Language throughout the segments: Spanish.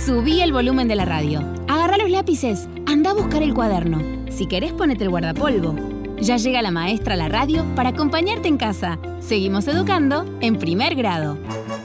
Subí el volumen de la radio. Agarrá los lápices. Anda a buscar el cuaderno. Si querés, ponete el guardapolvo. Ya llega la maestra a la radio para acompañarte en casa. Seguimos educando en primer grado.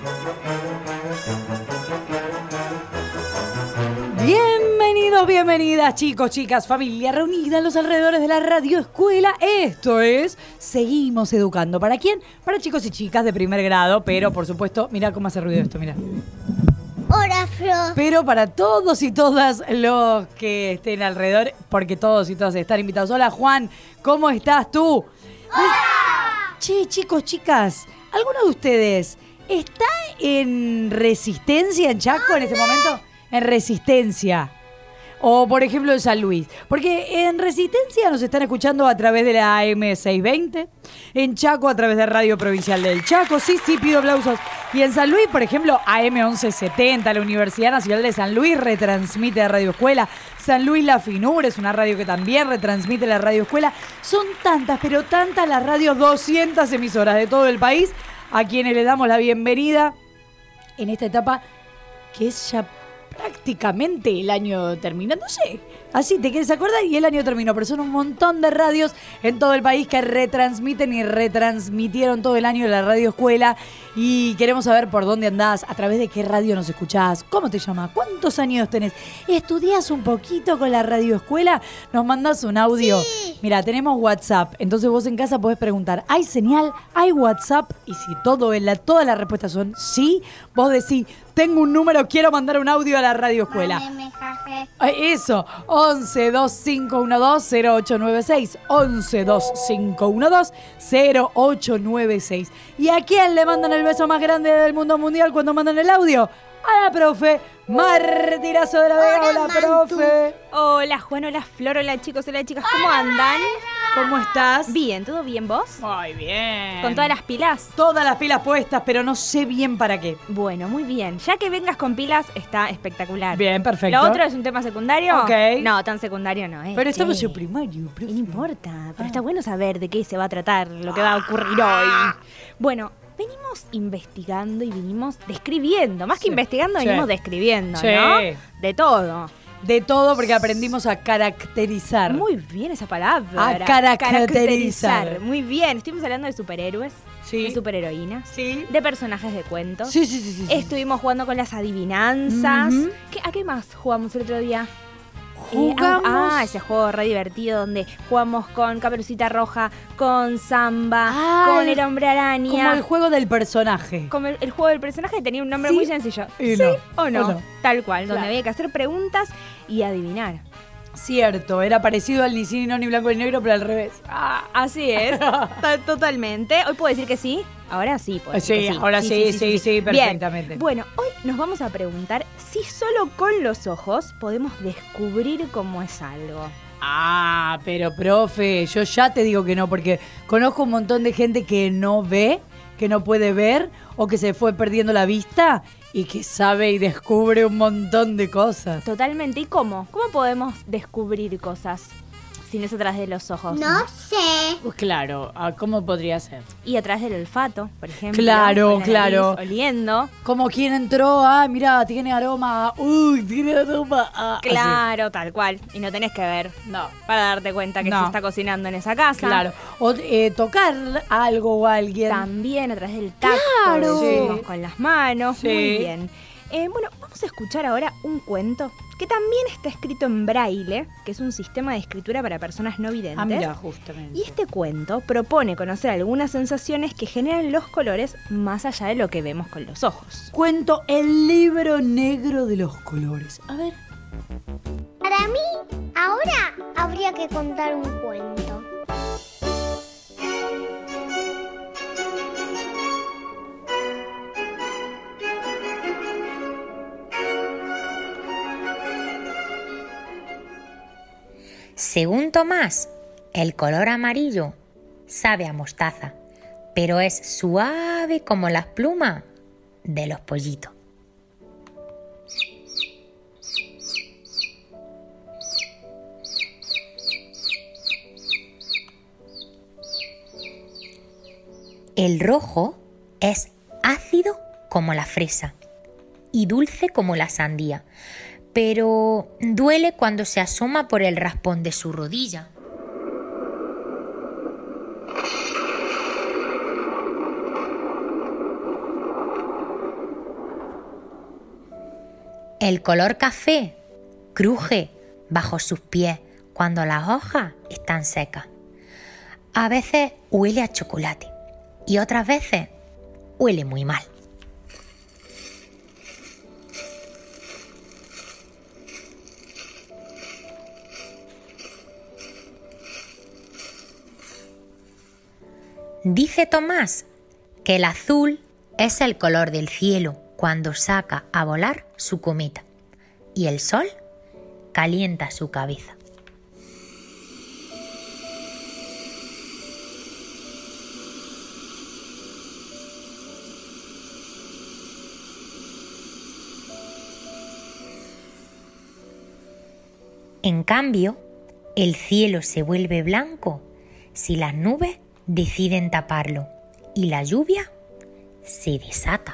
Bienvenidos, bienvenidas, chicos, chicas, familia reunida en los alrededores de la radioescuela. Esto es Seguimos Educando. ¿Para quién? Para chicos y chicas de primer grado, pero por supuesto, mirá cómo hace ruido esto, mirá. Hola, Flo. Pero para todos y todas los que estén alrededor, porque todos y todas están invitados. Hola, Juan, ¿cómo estás tú? ¡Hola! Che, chicos, chicas, ¿alguno de ustedes está en Resistencia en Chaco en este momento? En Resistencia. O, por ejemplo, en San Luis. Porque en Resistencia nos están escuchando a través de la AM620. En Chaco a través de Radio Provincial del Chaco. Sí, pido aplausos. Y en San Luis, por ejemplo, AM1170, la Universidad Nacional de San Luis retransmite la Radio Escuela. San Luis La Finur es una radio que también retransmite la Radio Escuela. Son tantas, pero tantas las radios, 200 emisoras de todo el país, a quienes le damos la bienvenida en esta etapa que es ya prácticamente el año terminándose. Así te quieres acordar y el año terminó. Pero son un montón de radios en todo el país que retransmiten y retransmitieron todo el año la Radio Escuela. Y queremos saber por dónde andás, a través de qué radio nos escuchás, cómo te llamas, cuántos años tenés. ¿Estudiás un poquito con la Radio Escuela? Nos mandás un audio. Sí. Mira, tenemos WhatsApp. Entonces vos en casa podés preguntar, ¿hay señal? ¿Hay WhatsApp? Y si todas las respuestas son sí, vos decís, tengo un número, quiero mandar un audio a la Radio Escuela. Eso, 11-2512-0896, 11-2512-0896. ¿Y a quién le mandan el beso más grande del mundo mundial cuando mandan el audio? A la profe Martirazo de la Vega. Hola, profe. Hola, Juan, hola, Flor, hola, chicos, hola, chicas, ¿cómo andan? ¿Cómo estás? Bien, ¿todo bien vos? Muy bien. ¿Con todas las pilas? Todas las pilas puestas, pero no sé bien para qué. Bueno, muy bien. Ya que vengas con pilas, está espectacular. Bien, perfecto. ¿Lo otro es un tema secundario? Ok. No, tan secundario no es. Pero estamos en primario, profe. No importa, pero está bueno saber de qué se va a tratar, lo que va a ocurrir hoy. Bueno, venimos investigando y venimos describiendo. Más que investigando, venimos describiendo, ¿no? De todo. De todo, porque aprendimos a caracterizar. Muy bien esa palabra. A caracterizar. Muy bien. Estuvimos hablando de superhéroes, Sí. de superheroínas, Sí. de personajes de cuentos. Sí. Estuvimos jugando con las adivinanzas. Ujú. ¿A qué más jugamos el otro día? Jugamos. Ese juego re divertido donde jugamos con Caperucita Roja, con Samba, Ah, con el Hombre Araña. Como el juego del personaje. Como el juego del personaje tenía un nombre Sí muy sencillo. y ¿Sí no. o no? O no. Tal cual, donde Claro. había que hacer preguntas y adivinar. Cierto, era parecido al ni sí, ni no, ni blanco ni negro, pero al revés. Así es, totalmente. Hoy puedo decir que sí. Ahora sí, puedo decir que sí. ahora sí, perfectamente. Bien. Bueno, hoy nos vamos a preguntar si solo con los ojos podemos descubrir cómo es algo. Ah, pero profe, yo ya te digo que no, porque conozco un montón de gente que no ve, que no puede ver, o que se fue perdiendo la vista y que sabe y descubre un montón de cosas. Totalmente. ¿Y cómo? ¿Cómo podemos descubrir cosas sin eso a través de los ojos? No sé. Pues claro, ¿cómo podría ser? Y a través del olfato, por ejemplo. Claro, con la claro. nariz, oliendo. Como quien entró, mira, tiene aroma, tiene aroma, Claro, tal cual. Y no tenés que ver así. No, para darte cuenta que No. se está cocinando en esa casa. claro. O tocar algo o alguien. También a través del tacto. Claro. Lo Sí. hicimos con las manos. Sí. Muy bien. Bueno, vamos a escuchar ahora un cuento que también está escrito en braille, que es un sistema de escritura para personas no videntes. Mira, justamente. Y este cuento propone conocer algunas sensaciones que generan los colores más allá de lo que vemos con los ojos. Cuento El libro negro de los colores. A ver. Para mí, ahora habría que contar un cuento. Según Tomás, el color amarillo sabe a mostaza, pero es suave como las plumas de los pollitos. El rojo es ácido como la fresa y dulce como la sandía, pero duele cuando se asoma por el raspón de su rodilla. El color café cruje bajo sus pies cuando las hojas están secas. A veces huele a chocolate y otras veces huele muy mal. Dice Tomás que el azul es el color del cielo cuando saca a volar su cometa y el sol calienta su cabeza. En cambio, el cielo se vuelve blanco si las nubes deciden taparlo y la lluvia se desata.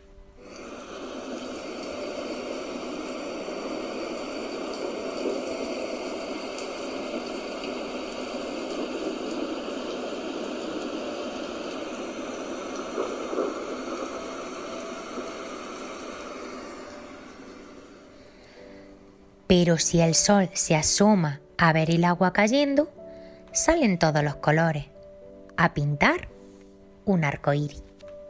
Pero si el sol se asoma a ver el agua cayendo, salen todos los colores a pintar un arcoíris.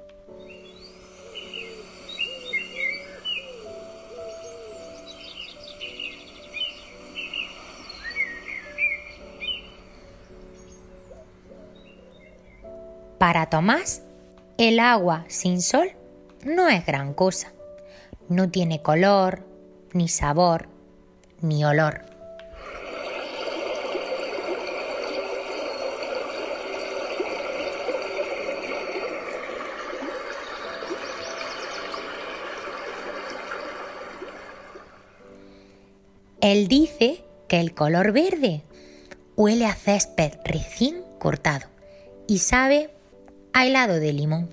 Para Tomás, el agua sin sol no es gran cosa. No tiene color, ni sabor, ni olor. Él dice que el color verde huele a césped recién cortado y sabe a helado de limón.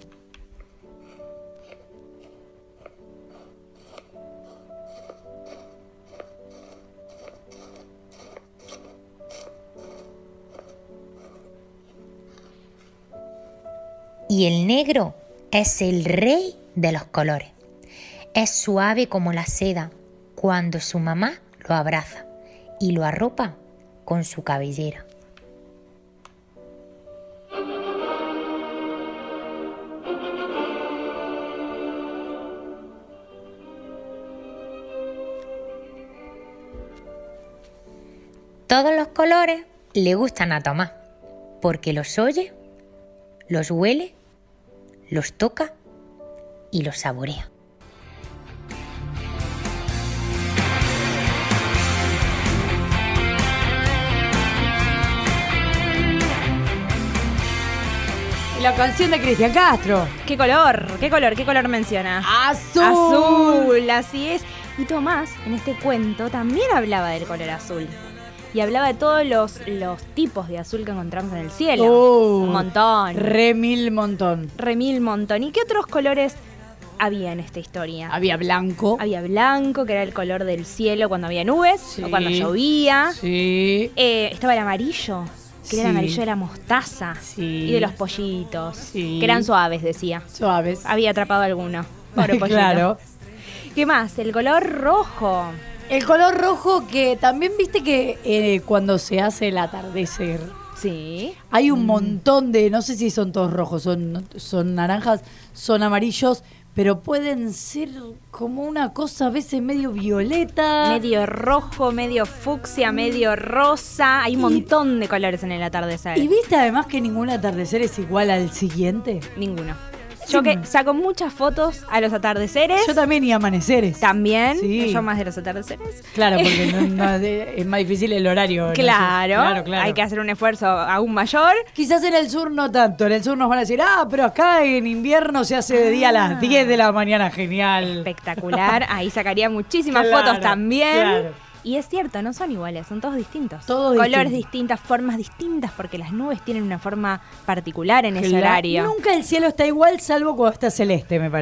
Y el negro es el rey de los colores. Es suave como la seda cuando su mamá lo abraza y lo arropa con su cabellera. Todos los colores le gustan a Tomás, porque los oye, los huele, los toca y los saborea. La canción de Cristian Castro. ¿Qué color menciona? ¡Azul! Azul, así es. Y Tomás, en este cuento, también hablaba del color azul. Y hablaba de todos los tipos de azul que encontramos en el cielo. Un montón. Remil montón. ¿Y qué otros colores había en esta historia? Había blanco. Había blanco, que era el color del cielo cuando había nubes o cuando llovía. Sí. Estaba el amarillo, que era el amarillo de la mostaza. Sí. Y de los pollitos, Sí. que eran suaves, decía. Suaves. Había atrapado alguno. Pobre pollito. Claro. ¿Qué más? El color rojo. El color rojo que también viste que cuando se hace el atardecer Sí. hay un montón de, no sé si son todos rojos, son naranjas, son amarillos, pero pueden ser como una cosa a veces medio violeta. Medio rojo, medio fucsia, medio rosa. Hay un montón de colores en el atardecer. ¿Y viste además que ningún atardecer es igual al siguiente? Ninguno. Yo que saco muchas fotos a los atardeceres. Yo también, y amaneceres. También. Sí. Yo más de los atardeceres. Claro, porque es más difícil el horario. ¿no? Claro. Hay que hacer un esfuerzo aún mayor. Quizás en el sur no tanto. En el sur nos van a decir, pero acá en invierno se hace de día a las 10 de la mañana. Genial. Espectacular. Ahí sacaría muchísimas fotos también. Claro. Y es cierto, no son iguales, son todos distintos. Colores distintos, formas distintas, porque las nubes tienen una forma particular en ese horario. Nunca el cielo está igual, salvo cuando está celeste, me parece.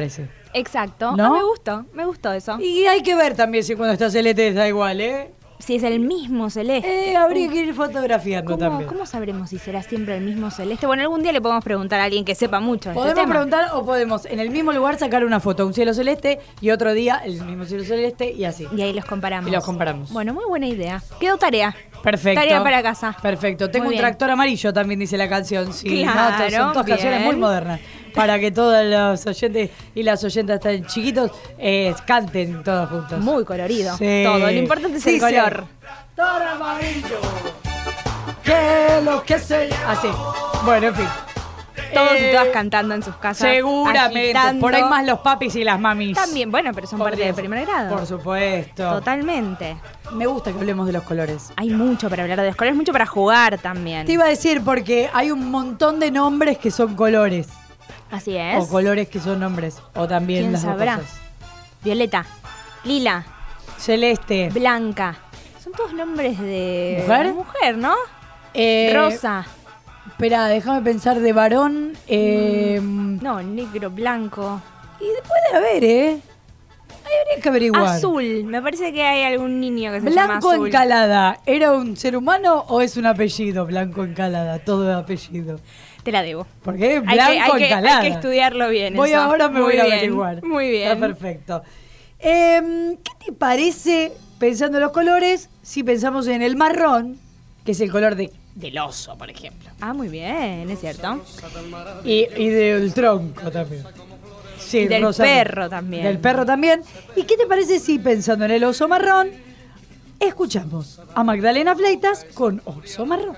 Exacto. ¿No? Me gustó eso. Y hay que ver también si cuando está celeste está igual, ¿eh? Si es el mismo celeste. Habría que ir fotografiando también. ¿Cómo sabremos si será siempre el mismo celeste? Bueno, algún día le podemos preguntar a alguien que sepa mucho de este Podemos tema. preguntar o podemos en el mismo lugar sacar una foto, un cielo celeste, y otro día el mismo cielo celeste y así. Y ahí los comparamos. Y los comparamos. Bueno, muy buena idea. Quedó tarea. Perfecto. Tarea para casa. Perfecto. Tengo Muy un bien. tractor amarillo, también dice la canción. Sí, Claro, no, son todas canciones bien. muy modernas. Para que todos los oyentes y las oyentas tan chiquitos canten todos juntos. Muy colorido. Sí. Todo. Lo importante es el Dice, color. Tractor amarillo. Que lo que se... Así. Bueno, en fin. Todos y todas cantando en sus casas. Seguramente. agitando. Por ahí más los papis y las mamis. También, bueno, pero son parte de primer grado. Por supuesto. Totalmente. Me gusta que hablemos de los colores. Hay mucho para hablar de los colores, mucho para jugar también. Te iba a decir porque hay un montón de nombres que son colores. Así es. O colores que son nombres. O también ¿Quién las sabrá? dos cosas. Violeta, lila, Celeste. blanca. Son todos nombres de ¿Mujer? mujer, ¿no? Eh, Rosa. Espera, déjame pensar de varón. No, negro, blanco. Y puede haber, ¿eh? Habría que averiguar. Azul. Me parece que hay algún niño que se llama Blanco Azul. Encalada. ¿Era un ser humano o es un apellido? Blanco Encalada. Todo es apellido. Te la debo. Porque es Hay Blanco que Encalada. hay que estudiarlo bien. Voy eso. ahora, me Muy voy a bien, averiguar. Muy bien. Está perfecto. ¿Qué te parece, pensando en los colores, si pensamos en el marrón, que es el color del oso, por ejemplo? Ah, muy bien, es cierto. Y del tronco también. Sí, Y del rosa. perro también. Del perro también. ¿Y qué te parece si, pensando en el oso marrón, escuchamos a Magdalena Fleitas con Oso Marrón?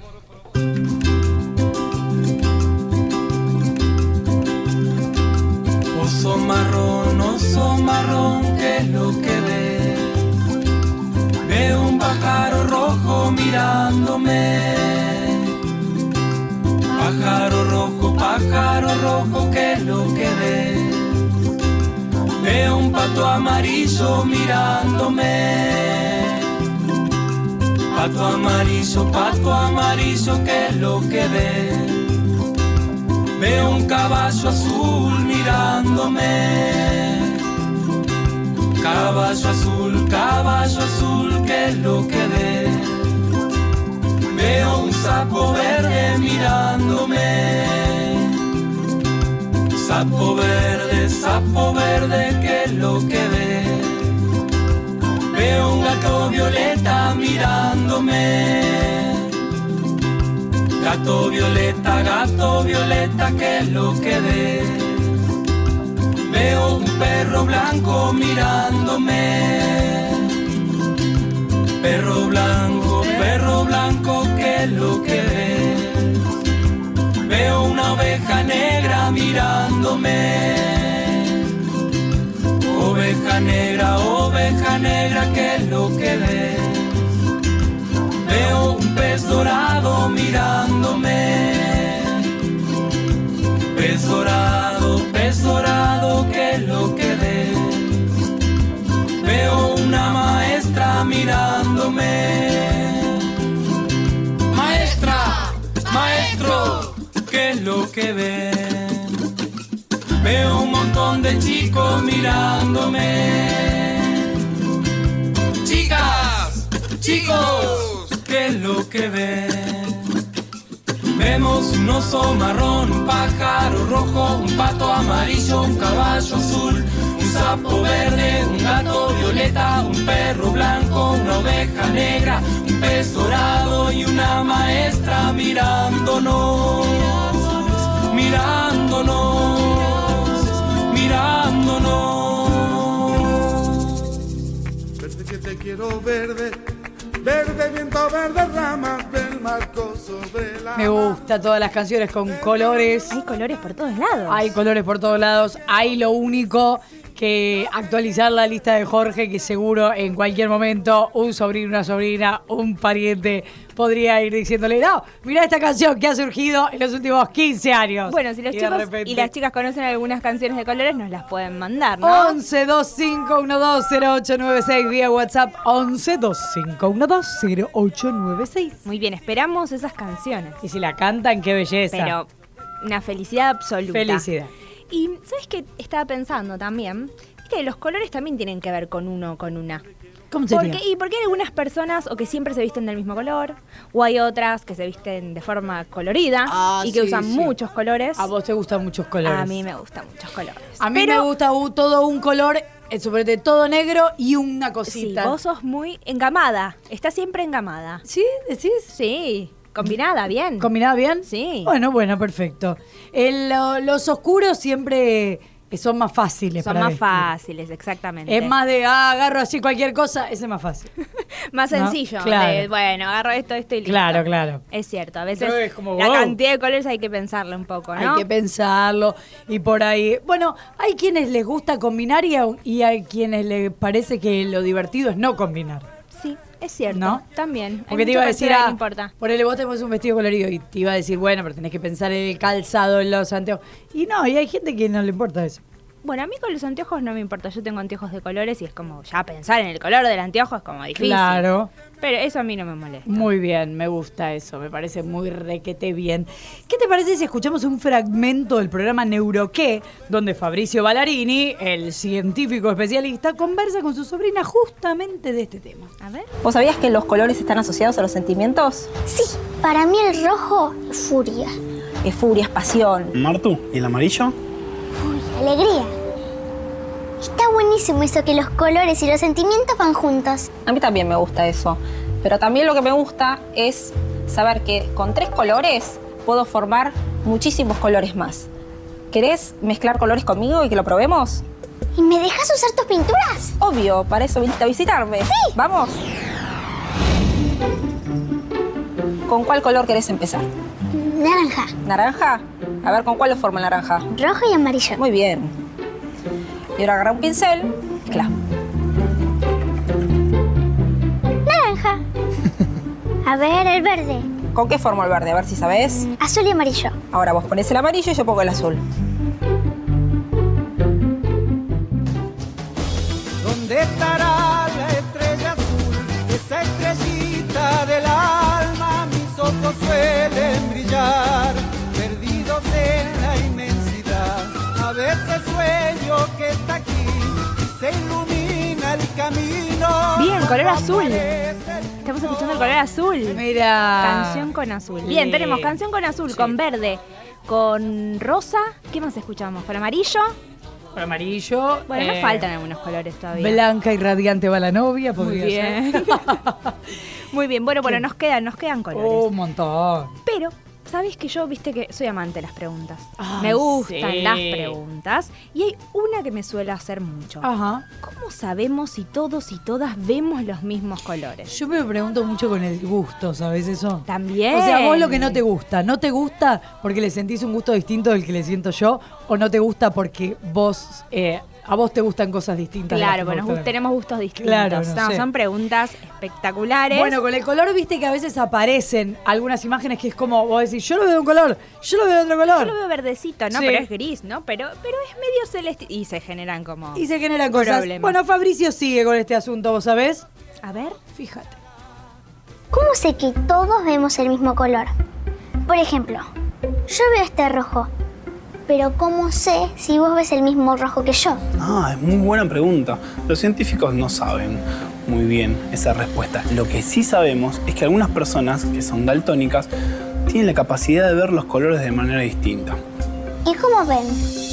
Oso marrón, ¿qué es lo que ves? Veo un pájaro rojo mirándome. Pájaro rojo, ¿qué es lo que ves? Veo un pato amarillo mirándome. Pato amarillo, ¿qué es lo que ves? Veo un caballo azul mirándome. Caballo azul, ¿qué es lo que ves? Veo un sapo verde mirándome. Sapo verde, ¿qué es lo que ves? Veo un gato violeta mirándome. Gato violeta, ¿qué es lo que ves? Veo un perro blanco mirándome. Perro blanco, ¿qué es lo que ves? Veo una oveja negra mirándome. Oveja negra, ¿qué es lo que ves? Veo un pez dorado mirándome. Pez dorado, ¿qué es lo que ves? Veo una maestra mirándome. Maestro, ¿qué es lo que ves? Veo un montón de chicos mirándome. Chicos, ¿qué es lo que ven? Vemos un oso marrón, un pájaro rojo, un pato amarillo, un caballo azul, un sapo verde, un gato violeta, un perro blanco, una oveja negra, un pez dorado y una maestra mirándonos. Verde que te quiero verde, verde viento, verde ramas del marco sobre la... Me gusta todas las canciones con colores. Hay colores por todos lados. Hay colores por todos lados. Hay lo único que actualizar la lista de Jorge, que seguro en cualquier momento un sobrino, una sobrina, un pariente podría ir diciéndole, no, mirá esta canción que ha surgido en los últimos 15 años. Bueno, si los Y de chicos repente- y las chicas conocen algunas canciones de colores, nos las pueden mandar, ¿no? 1125120896 vía WhatsApp. 1125120896. Muy bien, esperamos esas canciones. Y si la cantan, qué belleza. Pero una felicidad absoluta. Felicidad. Y ¿sabes qué estaba pensando también? Viste que los colores también tienen que ver con uno o con una. ¿Cómo sería? Porque hay algunas personas o que siempre se visten del mismo color, o hay otras que se visten de forma colorida y que usan muchos colores. A vos te gustan muchos colores. A mí me gustan muchos colores. A mí me gusta todo un color, sobre todo negro y una cosita. Sí, vos sos muy engamada, estás siempre engamada. ¿Sí? ¿Decís? Sí, combinada, bien. ¿Combinada bien? Sí. Bueno, perfecto. Los oscuros siempre son más fáciles Son para más vestir. fáciles, exactamente. Es más de, agarro así cualquier cosa, ese es más fácil. Más ¿No? sencillo. Claro. Bueno, agarro esto y listo. Claro. Es cierto, a veces Pero es como, la wow. cantidad de colores hay que pensarlo un poco, ¿no? Hay que pensarlo y por ahí. Bueno, hay quienes les gusta combinar y hay quienes les parece que lo divertido es no combinar. Sí, es cierto. ¿No? También. Porque te iba a decir, no importa. ponele, vos tenés un vestido colorido y te iba a decir, bueno, pero tenés que pensar en el calzado, en los anteojos. Y no, y hay gente que no le importa eso. Bueno, a mí con los anteojos no me importa. Yo tengo anteojos de colores y es como ya pensar en el color del anteojo es como difícil. Claro. Pero eso a mí no me molesta. Muy bien, me gusta eso, me parece muy requete bien. ¿Qué te parece si escuchamos un fragmento del programa Neuroqué, donde Fabricio Ballarini, el científico especialista, conversa con su sobrina justamente de este tema? A ver. ¿Vos sabías que los colores están asociados a los sentimientos? Sí, para mí el rojo es furia. Es furia, es pasión. Martu, ¿y el amarillo? Alegría. Está buenísimo eso que los colores y los sentimientos van juntos. A mí también me gusta eso. Pero también lo que me gusta es saber que con 3 colores puedo formar muchísimos colores más. ¿Querés mezclar colores conmigo y que lo probemos? ¿Y me dejas usar tus pinturas? Obvio, para eso viniste a visitarme. Sí. ¿Vamos? ¿Con cuál color querés empezar? Naranja, ¿Naranja? A ver, ¿con cuál lo forma el naranja? rojo y amarillo. Muy bien. Y ahora agarra un pincel. Mezcla. Naranja. A ver, el verde. ¿Con qué formo el verde? A ver si sabés. Azul y amarillo. Ahora vos ponés el amarillo y yo pongo el azul. ¿Dónde estará la estrella azul? Esa estrellita del alma, mis ojos suelen brillar, perdidos en la inmensidad. A veces sueño que está aquí y se ilumina el camino. Bien, color azul. Estamos escuchando el color azul. Mira. Canción con azul. Bien, tenemos canción con azul, Sí. con verde, con rosa. ¿Qué más escuchamos? ¿Con amarillo? Con amarillo. Bueno, nos faltan algunos colores todavía. Blanca y radiante va la novia, Muy podría bien. ser. Muy bien, bueno, nos quedan colores. Un montón. Pero, ¿sabés que yo, viste que soy amante de las preguntas? Ay, Me gustan sí. las preguntas. Y hay una que me suele hacer mucho. Ajá. ¿Cómo sabemos si todos y todas vemos los mismos colores? Yo me pregunto mucho con el gusto, ¿sabes eso? También. O sea, vos lo que no te gusta porque le sentís un gusto distinto del que le siento yo, o no te gusta porque vos, a vos te gustan cosas distintas. de las Claro, que me bueno, gustan. tenemos gustos distintos. Claro, no sé. Son preguntas espectaculares. Bueno, con el color, viste que a veces aparecen algunas imágenes que es como, vos decís, yo lo veo de un color, yo lo veo de otro color. yo lo veo verdecito, ¿no? Sí. Pero es gris, ¿no? Pero es medio celeste. Y se generan como... Y se generan cosas. problemas. Bueno, Fabricio sigue con este asunto, ¿vos sabés? A ver. Fíjate. ¿Cómo sé que todos vemos el mismo color? Por ejemplo, yo veo este rojo, pero ¿cómo sé si vos ves el mismo rojo que yo? Ah, es muy buena pregunta. Los científicos no saben muy bien esa respuesta. Lo que sí sabemos es que algunas personas que son daltónicas tienen la capacidad de ver los colores de manera distinta. ¿Y cómo ven?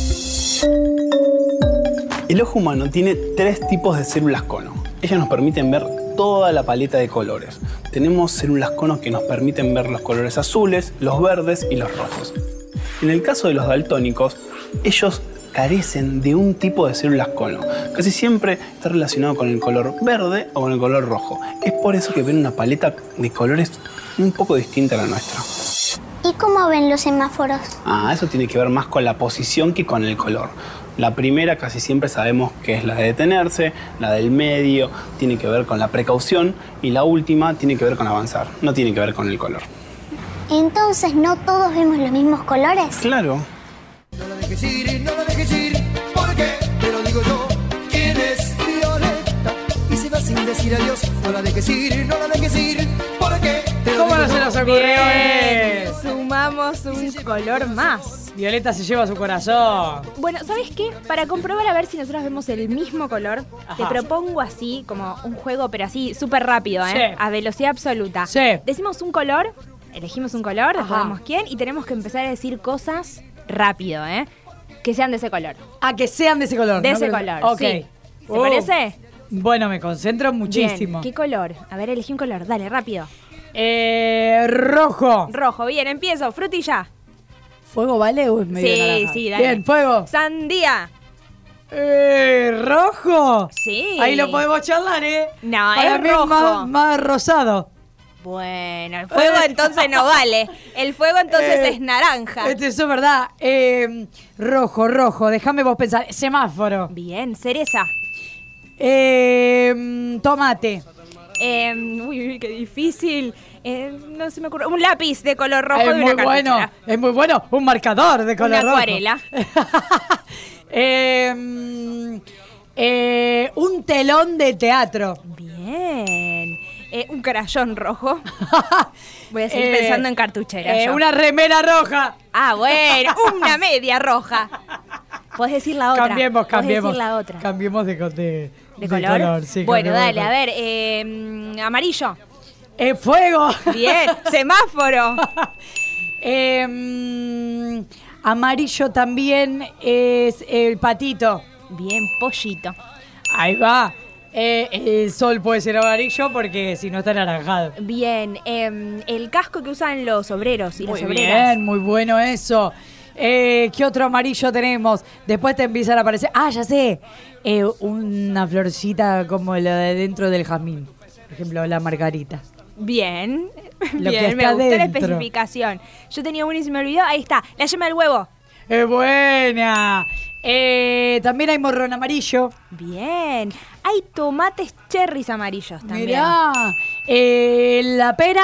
El ojo humano tiene 3 tipos de células cono. Ellas nos permiten ver toda la paleta de colores. Tenemos células cono que nos permiten ver los colores azules, los verdes y los rojos. En el caso de los daltónicos, ellos carecen de un tipo de células cono. Casi siempre está relacionado con el color verde o con el color rojo. Es por eso que ven una paleta de colores un poco distinta a la nuestra. ¿Y cómo ven los semáforos? Ah, eso tiene que ver más con la posición que con el color. La primera casi siempre sabemos que es la de detenerse, la del medio tiene que ver con la precaución y la última tiene que ver con avanzar, no tiene que ver con el color. Entonces, ¿no todos vemos los mismos colores? Claro. No la dejes ir, no la dejes ir, porque te lo digo yo. ¿Quién es Violeta? Y se va sin decir adiós. No la dejes ir, no la dejes ir, porque te lo ¿Cómo digo no se yo. nos ocurrió Bien. eso? Sumamos tenemos un color más. Violeta se lleva su corazón. Bueno, ¿sabes qué? Para comprobar a ver si nosotros vemos el mismo color, te propongo así, como un juego, pero así, súper rápido, ¿eh? Sí. A velocidad absoluta. Sí. Decimos un color, elegimos un color, después vemos quién, y tenemos que empezar a decir cosas rápido, ¿eh? Que sean de ese color. Ah, que sean de ese color. De ese color, Ok. sí. ¿Te parece? Bueno, me concentro muchísimo. Bien. ¿Qué color? A ver, elegí un color. Dale, rápido. Rojo. Rojo. Bien, empiezo. Frutilla. ¿Fuego vale o es medio naranja? Sí, dale. Bien, fuego. Sandía. ¿Rojo? Sí. Ahí lo podemos charlar, ¿eh? No, Para es mí rojo. más rosado. Bueno, el fuego entonces no vale. El fuego entonces es naranja. Eso es verdad. Rojo. Déjame vos pensar. Semáforo. Bien, cereza. Tomate. Uy, qué difícil. No se me ocurre. Un lápiz de color rojo de una cartuchera. Es muy bueno. Un marcador de color rojo. Una acuarela. Un telón de teatro. Bien. Un crayón rojo. Voy a seguir pensando en cartucheras. Una remera roja. Ah, bueno. Una media roja. Podés decir la otra. Cambiemos. Podés decir la otra. Cambiemos de color. Sí, bueno, cambiemos dale, de a ver. Amarillo. Fuego. Bien. Semáforo. Amarillo también es el patito. Bien, pollito. Ahí va. El sol puede ser amarillo porque si no está anaranjado. Bien, el casco que usan los obreros y las obreras. Bien, muy bueno eso. ¿Qué otro amarillo tenemos? Después te empiezan a aparecer. Ah, ya sé. Una florcita como la de dentro del jazmín. Por ejemplo, la margarita. Bien. Lo bien, que me está gustó la dentro. especificación. Yo tenía uno y se me olvidó. Ahí está, la yema del huevo. ¡Es buena! También hay morrón amarillo. Bien. Hay tomates cherries amarillos también. Mirá. La pera.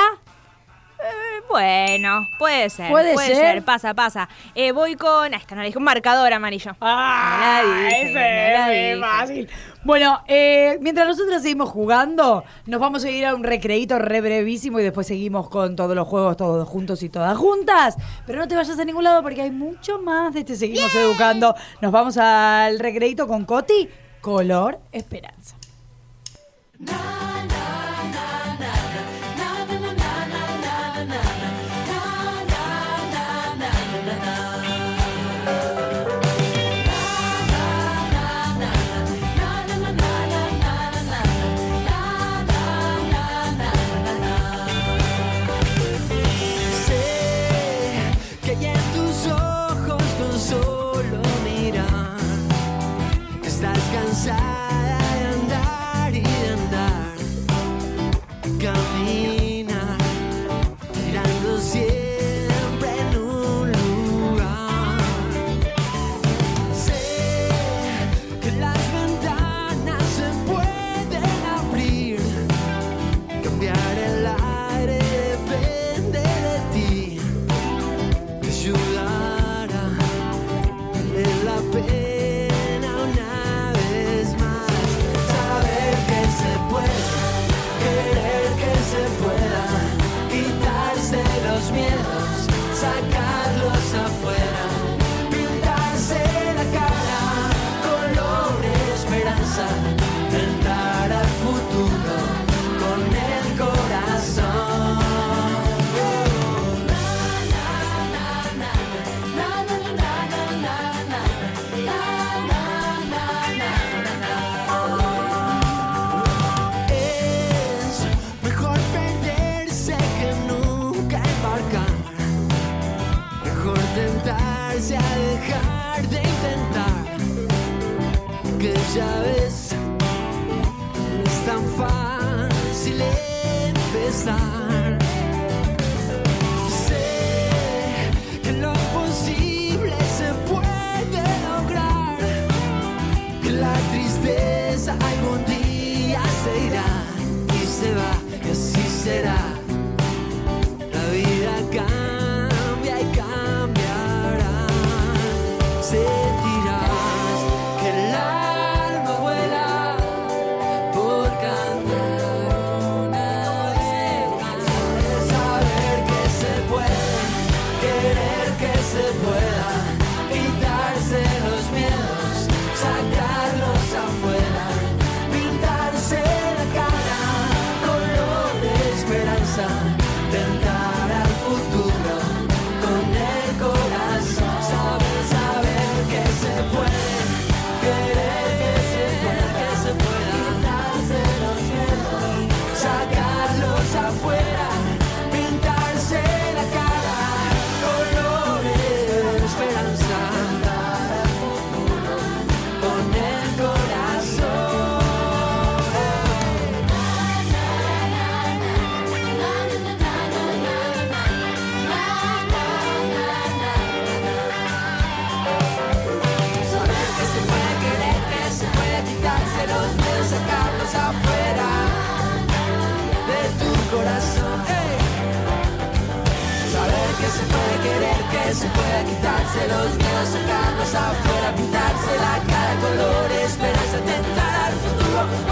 Bueno, puede ser. ¿Puede ser? Pasa. Voy con... esta no le dije, un marcador amarillo. Ah, ese es fácil. Bueno, mientras nosotros seguimos jugando, nos vamos a ir a un recreíto re brevísimo y después seguimos con todos los juegos, todos juntos y todas juntas. Pero no te vayas a ningún lado porque hay mucho más de este Seguimos Educando. Nos vamos al recreíto con Coti, Color Esperanza. Cansada de andar y de andar, camina tirando siempre en un lugar. Sé que las ventanas se pueden abrir, cambiar el aire depende de ti, te ayudará en la pena. Los miedos, sacarlos afuera, pintarse la cara, color esperanza, entrar al futuro con el corazón. Es mejor perderse que nunca embarcar, mejor tentarse a dejar de intentar, que ya ves, no es tan fácil empezar. Sé que lo posible se puede lograr, que la tristeza algún día se irá y se va y así será. La vida cambia y cambiará. Sentirás que el alma vuela por cantar una vez más. Saber que se puede querer. querer que se pueda quitarse los miedos, sacarlos afuera, pintarse la cara de color, esperanza, tentar al futuro.